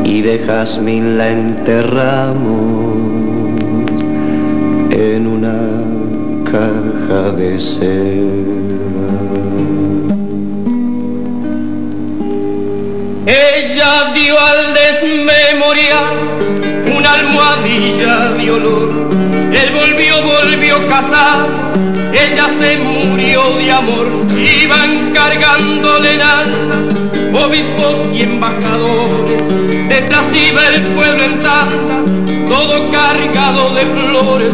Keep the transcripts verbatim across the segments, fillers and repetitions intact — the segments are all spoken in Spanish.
y de jazmín la enterramos en una caja de seda. Ella dio al desmemoriar una almohadilla de olor. Él volvió, volvió casado, ella se murió de amor. Iban cargándole en altas obispos y embajadores, detrás iba el pueblo en tandas, todo cargado de flores.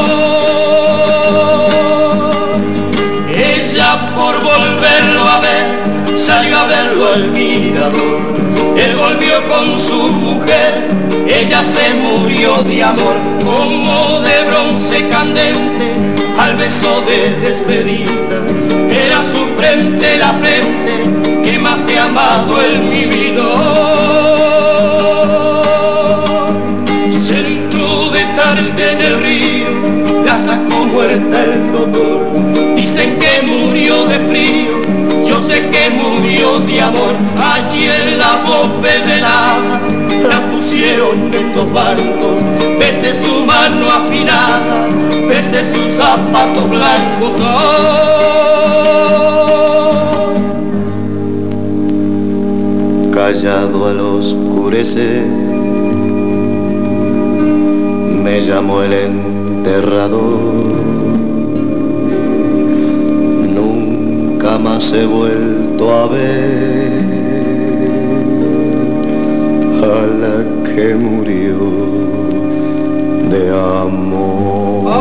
Oh, ella por volverlo a ver salió a verlo al mirador. Él volvió con su mujer, ella se murió de amor, como de bronce candente al beso de despedida. Era su frente la frente que más he amado en mi vida. Se entró de tarde en el río, la sacó muerta el doctor. Dicen que murió de frío, yo sé que murió de amor. Allí en la bóveda la pusieron en dos bancos, pese su mano afinada, pese sus zapatos blancos. Oh. Callado al oscurecer me llamó el enterrador. Nunca más he vuelto a ver a la que murió de amor.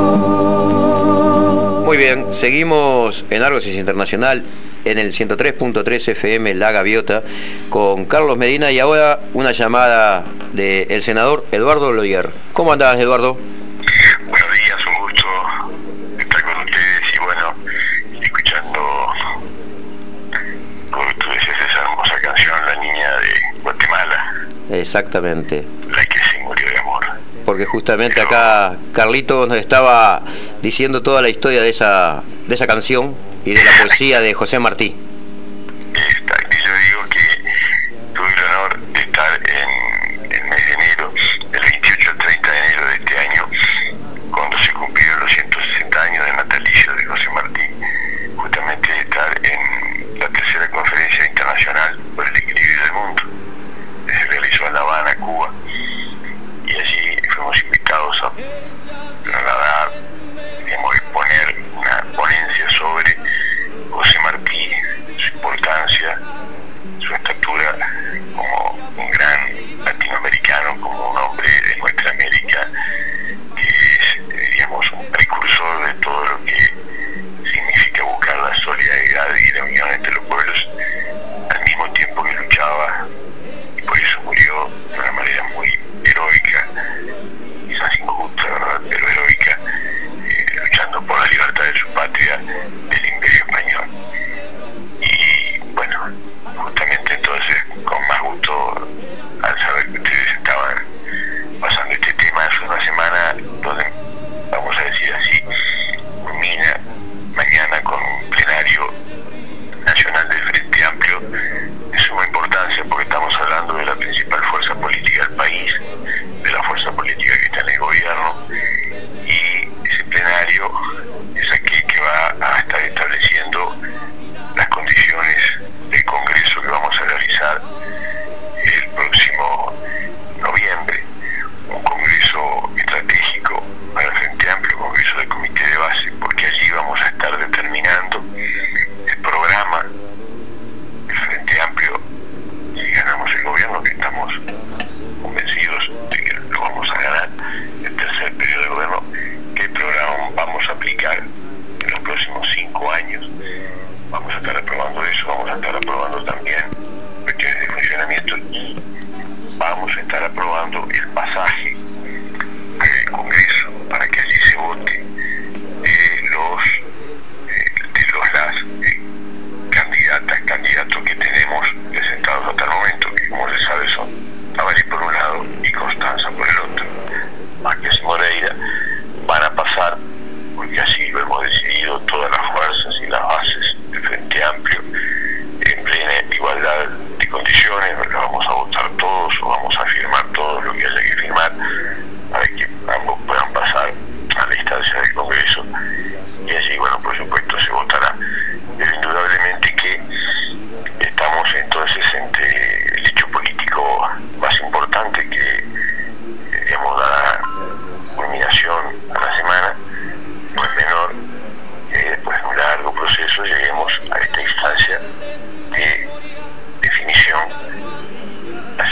Muy bien, seguimos en Argos Internacional en el ciento tres punto tres F M La Gaviota con Carlos Medina y ahora una llamada del senador Eduardo Loyer. ¿Cómo andás, Eduardo? Buenos días, un gusto estar con ustedes y bueno, escuchando, como tú decías, esa hermosa canción, La Niña de Guatemala. Exactamente. La que se murió de amor. Porque justamente Pero... acá Carlito nos estaba diciendo toda la historia de esa, de esa canción y de la poesía de José Martí. Exacto, yo digo que tuve el honor de estar en el mes de enero, del veintiocho al treinta de enero de este año, cuando se cumplieron los ciento sesenta años de natalicio de José Martí, justamente de estar en la tercera conferencia internacional por el equilibrio del mundo. Se realizó en La Habana, Cuba, y allí fuimos invitados a trasladar, digamos, exponer una ponencia sobre José Martí,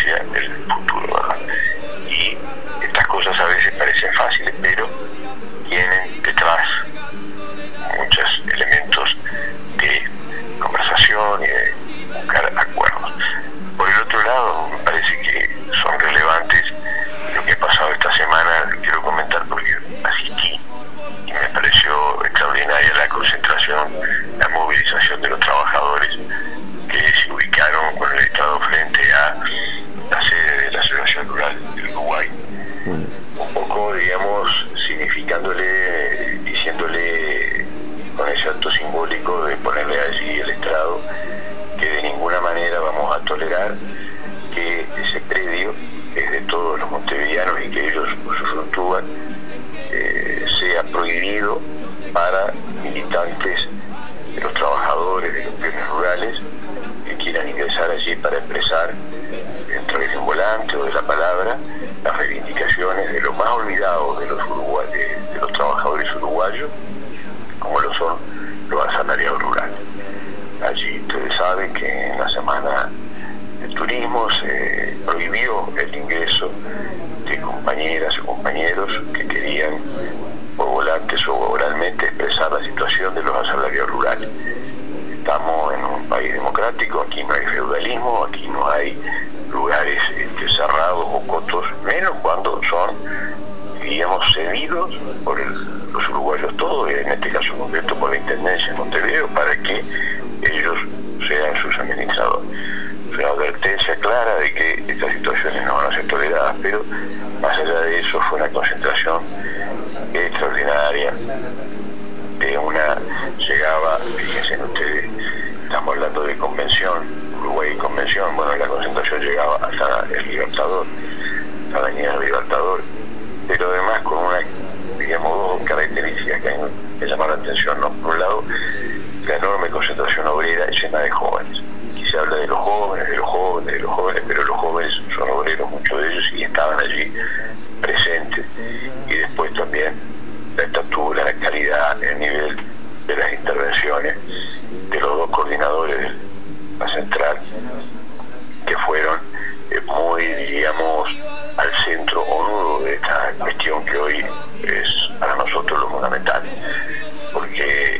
hacia el futuro, ¿verdad? Y estas cosas a veces parecen fáciles, pero tienen detrás muchos elementos de conversación y de buscar acuerdos. Por el otro lado, me parece que son relevantes lo que ha pasado esta semana. Quiero comentar porque asistí y me pareció extraordinaria la concentración, la movilización de los trabajadores que se ubicaron con el Estado frente a la sede de la Asociación Rural del Uruguay. Un poco, digamos, significándole, diciéndole con ese acto simbólico de ponerle allí el estrado que de ninguna manera vamos a tolerar que ese predio, que es de todos los montevideanos y que ellos usufructúan, eh, sea prohibido para militantes de los trabajadores de los bienes rurales que quieran ingresar allí para expresar, a través de un volante o de la palabra, las reivindicaciones de los más olvidados de los, uruguay, de, de los trabajadores uruguayos, como lo son los asalariados rurales. Allí ustedes saben que en la semana del turismo se prohibió el ingreso de compañeras o compañeros que querían por volantes o oralmente expresar la situación de los asalariados rurales. Estamos en un país democrático, aquí no hay feudalismo, aquí no hay lugares este, cerrados o cotos, menos cuando son, diríamos, cedidos por el, los uruguayos todos, y en este caso concreto por la Intendencia de Montevideo, para que ellos sean sus administradores. Es una advertencia clara de que estas situaciones no van a ser toleradas, pero más allá de eso fue una concentración extraordinaria de una, llegaba, fíjense ustedes, estamos hablando de convención, Uruguay y convención, bueno, la concentración llegaba hasta el Libertador, hasta la avenida del Libertador, pero además con una, digamos, dos características que, que llaman la atención, ¿no? Por un lado, la enorme concentración obrera llena de jóvenes. Aquí se habla de los jóvenes, de los jóvenes, de los jóvenes, pero los jóvenes son obreros, muchos de ellos, y estaban allí presentes. Y después también la estatura, la calidad, el nivel de las intervenciones de los dos coordinadores de la central, que fueron eh, muy, diríamos, al centro o nudo de esta cuestión que hoy es para nosotros lo fundamental, porque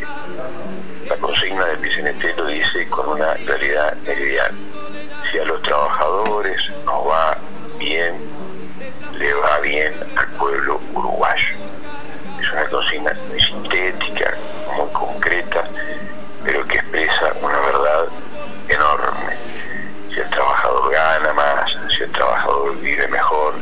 la consigna del P C N T lo dice con una claridad meridiana: si a los trabajadores nos va bien, le va bien al pueblo uruguayo. Es una consigna muy sintética, muy concreta, pero que expresa una verdad enorme. Si el trabajador gana más, si el trabajador vive mejor,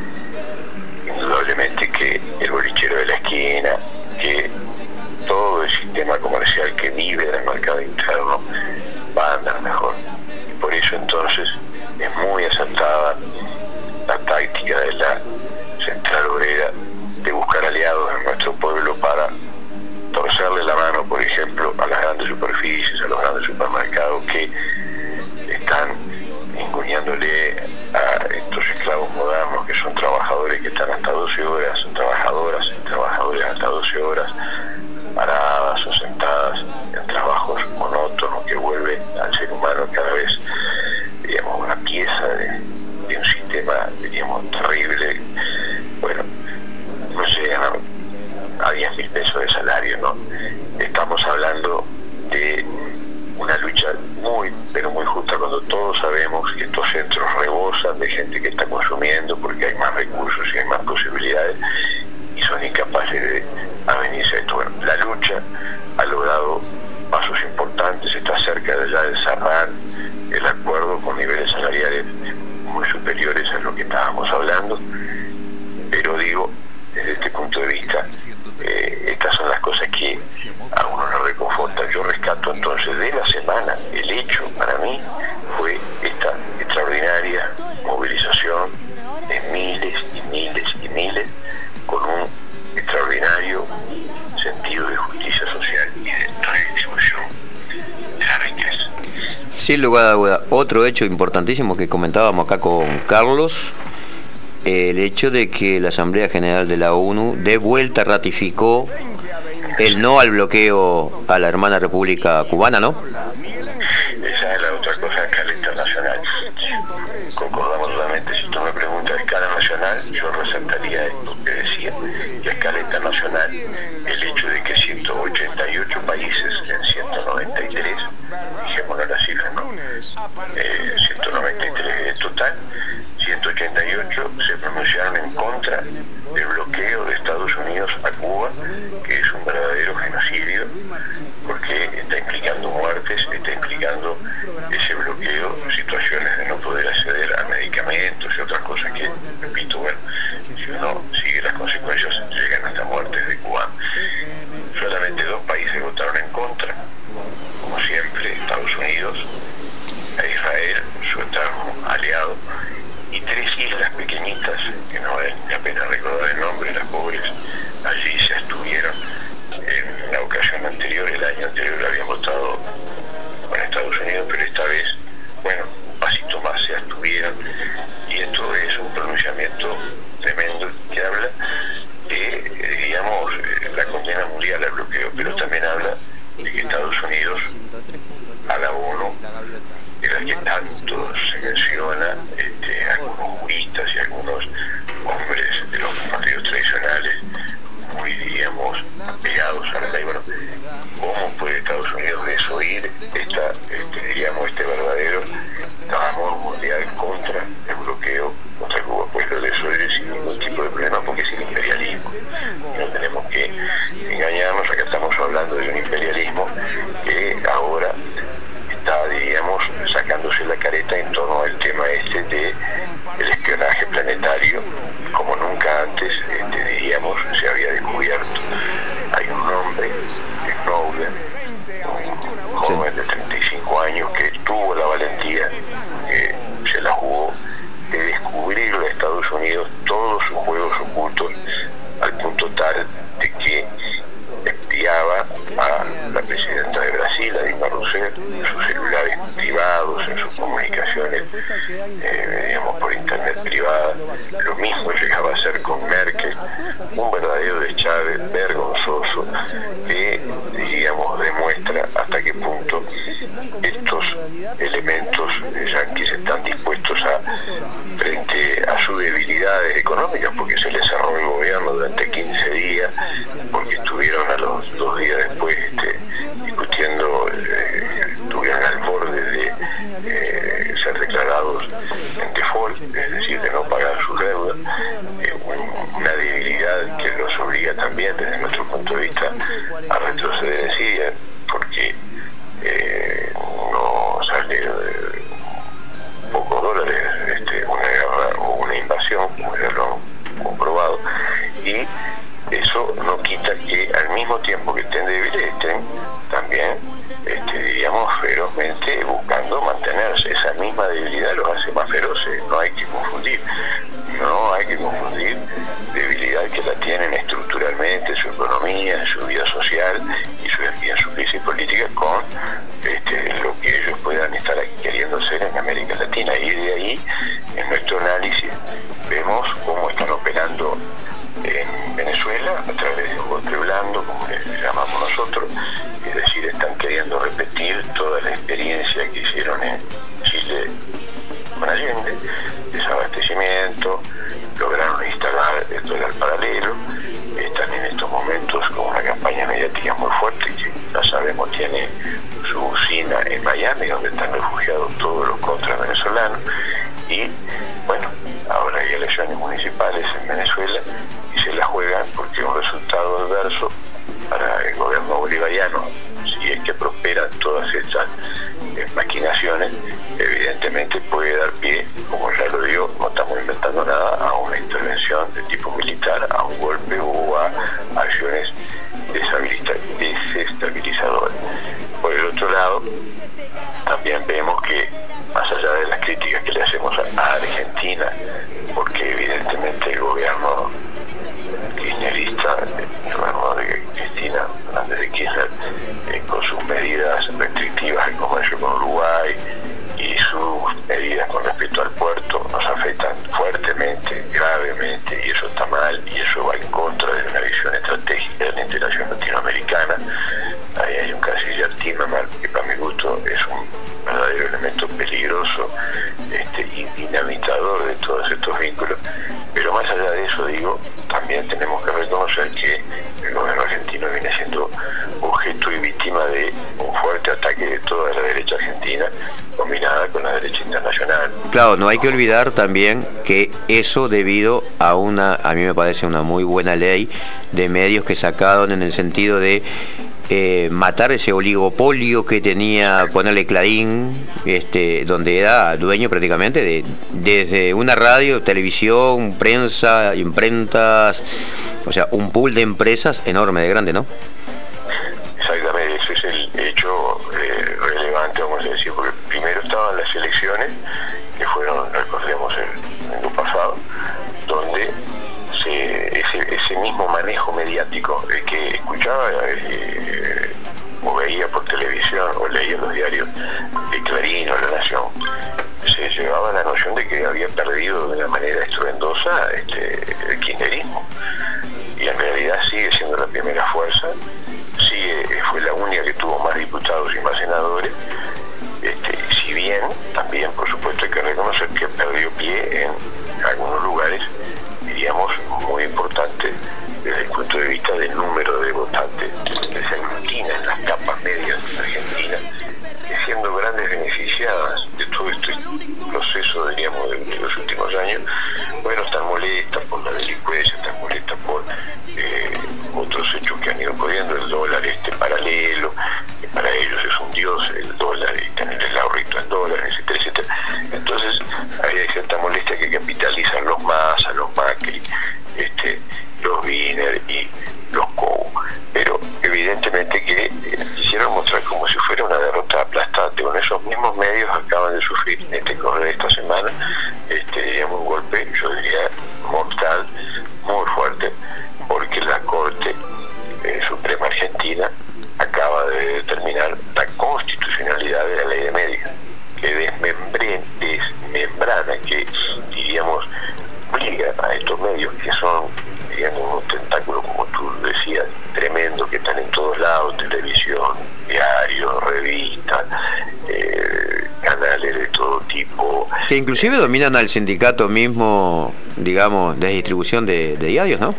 indudablemente que el bolichero de la esquina, que todo el sistema comercial que vive del mercado interno va a andar mejor. Y por eso entonces es muy acertada la táctica de la central obrera de buscar aliados en nuestro pueblo para torcerle la mano, por ejemplo, a las grandes superficies, a los grandes supermercados que están encuñándole a estos esclavos modernos, que son trabajadores que están hasta doce horas, son trabajadoras y trabajadores hasta doce horas, paradas o sentadas en trabajos monótonos que vuelven al ser humano cada vez, digamos, una pieza de, de un sistema, diríamos, terrible. Bueno, no llegan a, a diez mil pesos de salario, ¿no? Estamos hablando de una lucha muy, pero muy justa, cuando todos sabemos que estos centros rebosan de gente que está consumiendo porque hay más recursos y hay más posibilidades, y son incapaces de avenirse a esto. Bueno, la lucha ha logrado pasos importantes, está cerca de ya de cerrar el acuerdo con niveles salariales muy superiores a lo que estábamos hablando, pero digo, desde este punto de vista, eh, estas son las cosas que a uno lo reconfortan. Yo rescato entonces de la semana, el hecho para mí fue esta extraordinaria movilización de miles y miles y miles, con un extraordinario sentido de justicia social y de redistribución de la riqueza. Sin lugar a duda, otro hecho importantísimo que comentábamos acá con Carlos, el hecho de que la Asamblea General de la ONU de vuelta ratificó el no al bloqueo a la hermana República Cubana, ¿no? Esa es la otra cosa, escala internacional. concordamos totalmente. Si tú me preguntas a escala nacional, yo resaltaría esto que decía, que a escala internacional, el hecho de que ciento ochenta y ocho países en ciento noventa y tres, dijémonos la cifra, ¿no? Eh, ciento noventa y tres en total, ciento ochenta y ocho se pronunciaron en contra del bloqueo de Estados Unidos a Cuba, que es un verdadero genocidio, porque está implicando muertes, está implicando ese bloqueo, situaciones de no poder acceder a medicamentos y otras cosas que, repito, bueno, si uno sigue las consecuencias, llegan hasta muertes de cubanos. Solamente dos países votaron en contra, como siempre, Estados Unidos, a Israel, su eterno aliado, y tres islas pequeñitas, que no vale la pena recordar el nombre, las pobres, allí se abstuvieron. En la ocasión anterior, el año anterior, habían votado con Estados Unidos, pero esta vez, bueno, un pasito más se abstuvieron, y esto es un pronunciamiento tremendo que habla de, digamos, la condena mundial al bloqueo, pero también habla de que Estados Unidos, a la ONU, de la que tanto se menciona, este, algunos juristas y algunos hombres de los partidos tradicionales, muy, digamos, apegados a la ley, bueno, ¿cómo puede Estados Unidos desoír esta, este, diríamos, este verdadero clamor mundial contra el bloqueo contra Cuba? Pues lo desoír sin ningún tipo de problema, porque es el imperialismo. Y no tenemos que engañarnos, acá estamos hablando de un imperialismo que ahora está, diríamos, sacándose la careta en torno al tema este de el espionaje planetario, como nunca antes, este, diríamos, se había descubierto. Hay un hombre, Snowden, un joven de treinta y cinco años que tuvo la valentía, que se la jugó, de descubrirle a Estados Unidos todos sus juegos ocultos, al punto tal de que espiaba a la presidenta de Brasil, a Dilma Rousseff, en sus celulares privados, en sus comunicaciones, eh, digamos, por internet privada. Lo mismo llegaba a hacer con Merkel, un verdadero deschave vergonzoso que, diríamos, demuestra hasta qué punto estos elementos yanquis están dispuestos a, frente a sus debilidades económicas, porque se les cerró el gobierno durante quince días, porque estuvieron a los dos días después este, discutiendo, eh, estuvieron al borde de eh, ser declarados en default, es decir, de no pagar sus deudas, eh, un, una debilidad que los obliga también, desde nuestro punto de vista, a retroceder en Siria, porque eh, no sale de pocos dólares este, una guerra o una invasión, como ya lo han comprobado, y eso no quita que al mismo tiempo que estén débiles estén también, este, diríamos, ferozmente buscando mantenerse. Esa misma debilidad los hace más feroces, no hay que confundir, no hay que confundir debilidad que la tienen estructuralmente, su economía, en su vida social y, su, y en su crisis política, con este, lo que ellos puedan estar queriendo hacer en América Latina. Y de ahí, en nuestro análisis, vemos cómo están operando en Venezuela a través de un golpe blando, como le llamamos nosotros, es decir, están queriendo repetir toda la experiencia que hicieron en Chile con Allende, desabastecimiento, lograron instalar el dólar paralelo, están en estos momentos con una campaña mediática muy fuerte que ya sabemos tiene su usina en Miami, donde están refugiados todos los contras venezolanos, y bueno, ahora hay elecciones municipales en Venezuela y se la juegan porque un resultado adverso para el gobierno bolivariano, si es que prosperan todas estas eh, maquinaciones, evidentemente puede dar pie, como ya lo digo, no estamos inventando nada, a una intervención de tipo militar, a un golpe o a acciones desestabilizadoras. Por el otro lado, también vemos que, más allá de las críticas que le hacemos a, a Argentina, porque evidentemente el gobierno kirchnerista, el gobierno de Cristina Fernández de Kirchner, eh, con sus medidas restrictivas al comercio con Uruguay y sus medidas con respecto al puerto, nos afectan fuertemente, gravemente, y eso está mal, y eso va en contra de una visión estratégica de la integración latinoamericana. Ahí hay un canciller Timmermans que, para mi gusto, es un verdadero elemento peligroso este, y dinámico defensor de todos estos vínculos, pero más allá de eso, digo, también tenemos que reconocer que el gobierno argentino viene siendo objeto y víctima de un fuerte ataque de toda la derecha argentina, combinada con la derecha internacional. Claro, no hay que olvidar también que eso debido a una, a mí me parece una muy buena ley de medios que sacaron en el sentido de eh, matar ese oligopolio que tenía, ponerle Clarín, este, donde era dueño prácticamente de desde una radio, televisión, prensa, imprentas, o sea, un pool de empresas enorme, de grande, ¿no? Exactamente, ese es el hecho eh, relevante, vamos a decir, porque primero estaban las elecciones, que fueron, recordemos, el año pasado, donde se, ese, ese mismo manejo mediático, el que escuchaba eh, o veía por televisión o leía los diarios de Clarín o La Nación, se llevaba la noción de que había perdido de una manera estruendosa este, el kirchnerismo, y en realidad sigue siendo la primera fuerza. Sí, fue la única que tuvo más diputados y más senadores, este, si bien también por supuesto hay que reconocer que perdió pie en algunos lugares, diríamos, muy importantes desde el punto de vista del número de votantes que se aglutina en las capas medias de Argentina, que siendo grandes beneficiadas de todo este proceso, diríamos, de, de los últimos años, bueno, están molestas por la delincuencia, están molestas por eh, otros hechos que han ido pudiendo, el dólar este paralelo, que para ellos es un dios el dólar, y tener el ahorrito en dólares, etcétera, etcétera. Entonces hay cierta molestia que capitalizan los Massa, los Macri, este, los Wiener y los Cou, pero evidentemente que eh, quisieron mostrar como si fuera una derrota aplastante. Con esos mismos medios acaban de sufrir en este correr de esta semana, este, diríamos, un golpe, yo diría, mortal, muy fuerte, porque la Corte eh, Suprema Argentina acaba de determinar la constitucionalidad de la ley de medios, que desmembre, desmembrana, que diríamos obliga a estos medios que son, digamos, un tentáculo, como tú decías, tremendo, que están en todos lados, televisión, diarios, revistas, eh, canales de todo tipo. Que inclusive dominan al sindicato mismo, digamos, de distribución de, de diarios, ¿no?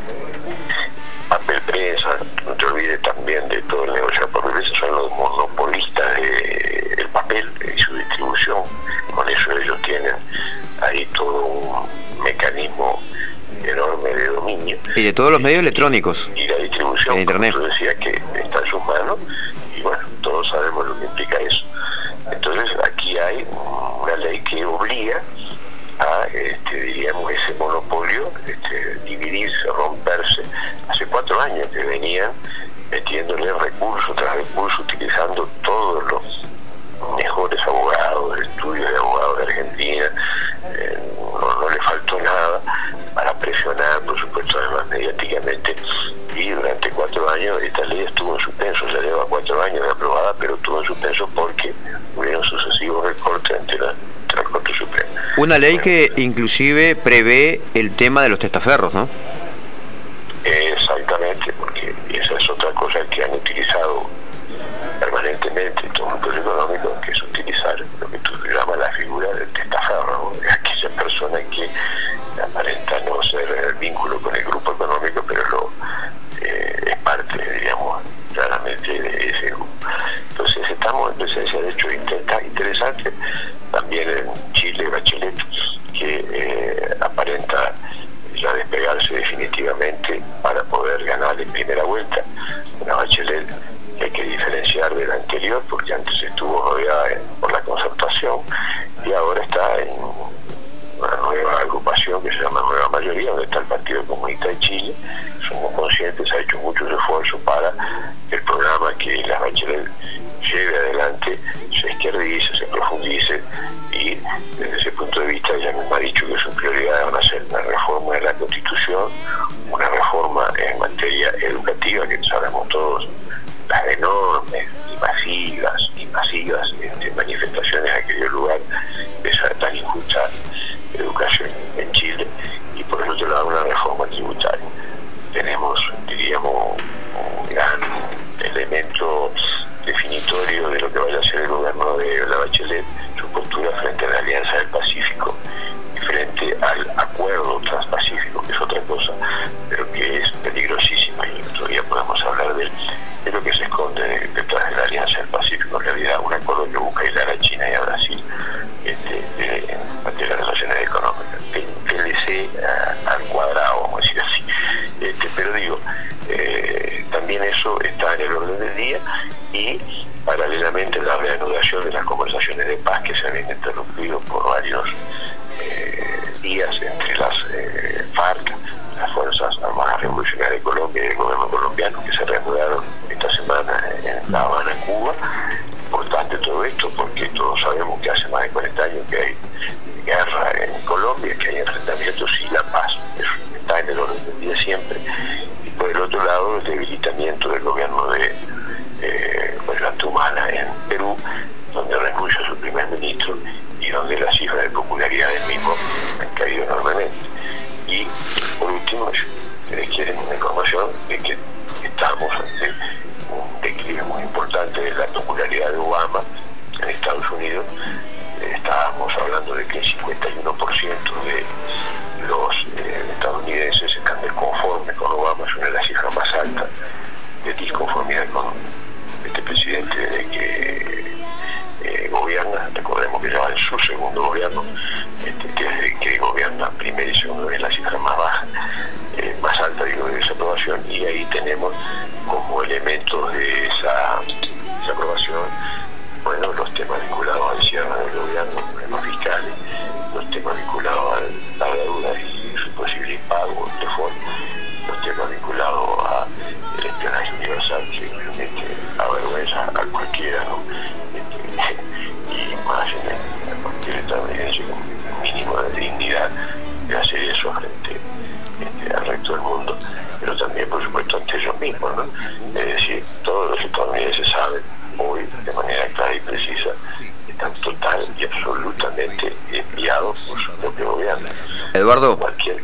Papel prensa, no te olvides también de todo el negocio de papel prensa, son los monopolistas del papel y su distribución. Con eso ellos tienen ahí todo un mecanismo enorme de dominio. Y de todos los medios electrónicos. Y la distribución, en internet. Como tú decías, que está en sus manos, y bueno, todos sabemos lo que implica eso. Entonces aquí hay una ley que obliga a, este, diríamos, ese monopolio, este, dividirse, romperse. Hace cuatro años que venían metiéndole recurso tras recurso, utilizando todos los mejores abogados, estudios de abogados de Argentina, eh, no, no le faltó nada para presionar, por supuesto, además mediáticamente, y durante cuatro años esta ley estuvo en suspenso. Ya lleva cuatro años de aprobada, pero estuvo en suspenso porque hubieron sucesivos recortes ante la, ante la Corte Suprema. Una ley bueno, que inclusive prevé el tema de los testaferros, ¿no? Exactamente, porque esa es otra cosa que han utilizado permanentemente estos grupos económicos, que es utilizar lo que tú llamas la figura del testaferro, de aquella persona que aparenta no ser el vínculo con el grupo económico, pero lo eh, es parte, digamos, claramente de ese grupo. Entonces estamos en presencia de hechos interesantes, también en Chile, Bachelet, que eh, aparenta ya despegarse definitivamente para poder ganar en primera vuelta. Una Bachelet que hay que diferenciar de la anterior, porque antes estuvo rodeada por la Concertación y ahora está en una nueva agrupación que se llama Nueva Mayoría, donde está el Partido Comunista de Chile. Somos conscientes, ha hecho muchos esfuerzos para que el programa que la Bachelet lleve adelante se izquierdice, se profundice, y desde ese punto de vista ella me ha dicho que su prioridad van a ser una reforma de la Constitución, una reforma en materia educativa, que sabemos todos las enormes y masivas y masivas este, manifestaciones a que dio lugar de esa tan injusta educación en Chile, y por el otro lado una reforma tributaria. Tenemos, diríamos, un gran elemento definitorio de lo que vaya a ser el gobierno de la Bachelet, su postura frente a la Alianza del Pacífico y frente C a, al cuadrado, vamos a decir así. Este, pero digo, eh, también eso está en el orden del día, y paralelamente la reanudación de las conversaciones de paz que se habían interrumpido por varios eh, días entre las eh, FARC, las Fuerzas Armadas Revolucionarias de Colombia y el gobierno colombiano, que se reanudaron esta semana en La Habana, Cuba. Importante todo esto porque todos sabemos que hace más de cuarenta años que hay guerra en Colombia, que hay enfrentamientos, y la paz eso está en el orden del día siempre. Y por el otro lado, el debilitamiento del gobierno de eh, Ollanta Humala en Perú, donde renuncia su primer ministro y donde las cifras de popularidad del mismo han caído enormemente. Y por último, si les quieren una información de que estamos ante un declive muy importante de la popularidad de Obama en Estados Unidos. Estábamos hablando de que el cincuenta y uno por ciento de los eh, estadounidenses están desconformes con Obama, es una de las cifras más altas de disconformidad con este presidente de que eh, gobierna. Recordemos que ya va en su segundo gobierno, este, que desde que gobierna primero y segundo es la cifra más baja, eh, más alta, digo, de desaprobación, y ahí tenemos como elementos de esa desaprobación, bueno, los temas vinculados al cierre del gobierno, los problemas fiscales, los temas vinculados a la deuda y su posible impago, default, los temas vinculados al espionaje universal, que realmente avergüenza a cualquiera, ¿no? Este, y más en, en cualquier estadounidense con un mínimo de dignidad de hacer eso frente este, al resto del mundo, pero también, por supuesto, ante ellos mismos, ¿no? Es decir, todos los estadounidenses saben hoy, de manera clara y precisa, están total y absolutamente enviados por su propio gobierno. Eduardo, Cualquier...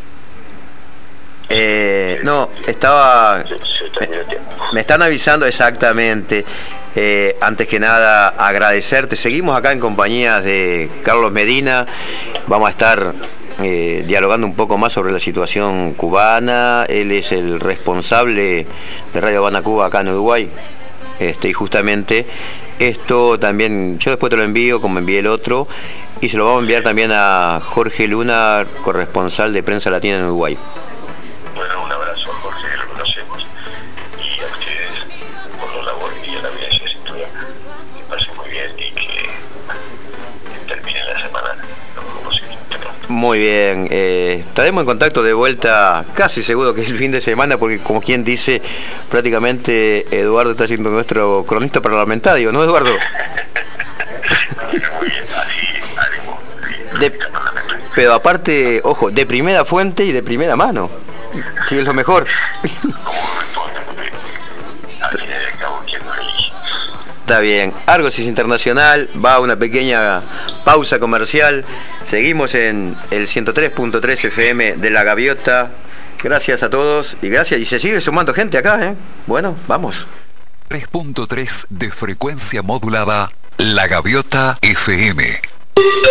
eh, no, estaba... Se, se termina el tiempo. Me están avisando exactamente. Eh, antes que nada, agradecerte. Seguimos acá en compañía de Carlos Medina. Vamos a estar eh, dialogando un poco más sobre la situación cubana. Él es el responsable de Radio Habana Cuba acá en Uruguay. Este, y justamente esto también, yo después te lo envío como envié el otro, y se lo vamos a enviar también a Jorge Luna, corresponsal de Prensa Latina en Uruguay. Bueno, un abrazo a Jorge, que lo conocemos, y a ustedes por la labor y a la evidencia sin duda. Me parece muy bien y que, que termine la semana lo mejor posible. Muy bien, eh, estaremos en contacto de vuelta, casi seguro que es el fin de semana, porque como quien dice, prácticamente Eduardo está siendo nuestro cronista parlamentario, ¿no, Eduardo? Muy bien, así haremos. De, pero aparte, ojo, de primera fuente y de primera mano, que es lo mejor. Está bien, Argos Internacional va a una pequeña pausa comercial. Seguimos en el ciento tres punto tres F M de La Gaviota. Gracias a todos y gracias. Y se sigue sumando gente acá, ¿eh? Bueno, vamos. tres punto tres de frecuencia modulada, La Gaviota F M.